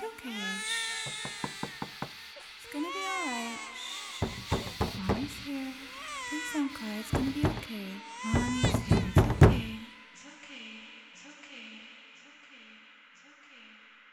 okay. It's gonna be alright. Mommy's here. Please don't cry. It's gonna be okay. Mommy's here. It's okay. It's okay. It's okay. It's okay. It's okay.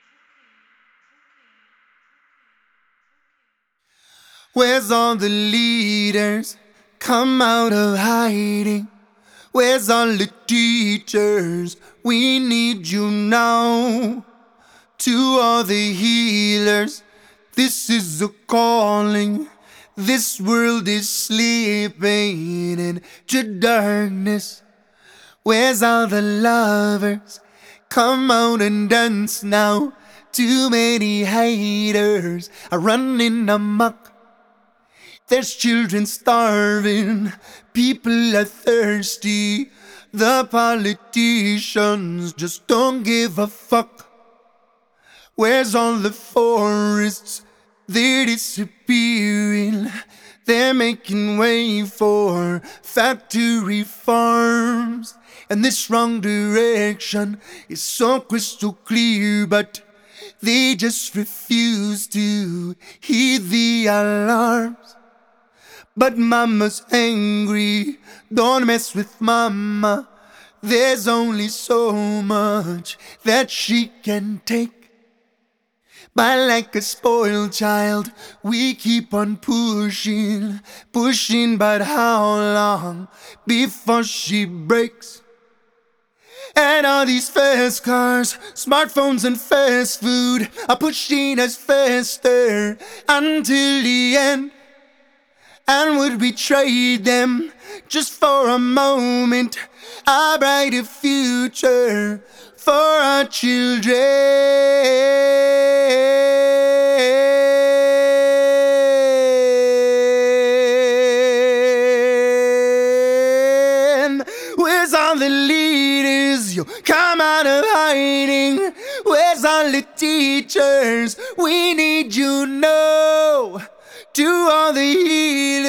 Where's all the leaders? Come out of hiding. Where's all the teachers? We need you now. To all the healers, this is a calling. This world is sleeping into darkness. Where's all the lovers? Come out and dance now. Too many haters are running amok. There's children starving, people are thirsty. The politicians just don't give a fuck. Where's all the forests? They're disappearing. They're making way for factory farms. And this wrong direction is so crystal clear, but they just refuse to heed the alarms. But mama's angry, don't mess with mama. There's only so much that she can take. But like a spoiled child, we keep on pushing, pushing, but how long before she breaks? And all these fast cars, smartphones and fast food are pushing us faster until the end. And would we trade them just for a moment? A brighter future for our children. Where's all the leaders? You come out of hiding. Where's all the teachers? We need you now. To all the healers,